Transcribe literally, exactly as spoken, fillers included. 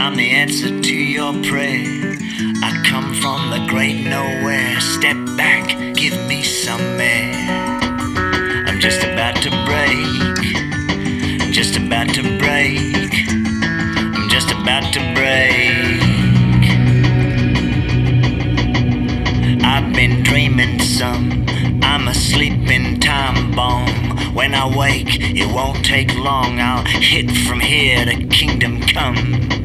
I'm the answer to your prayer. I come from the great nowhere. Step back, give me some air. I'm just about to break. I'm just about to break. I'm just about to break. I've been dreaming some. I'm a sleeping time bomb. When I wake, it won't take long. I'll hit from here to kingdom come.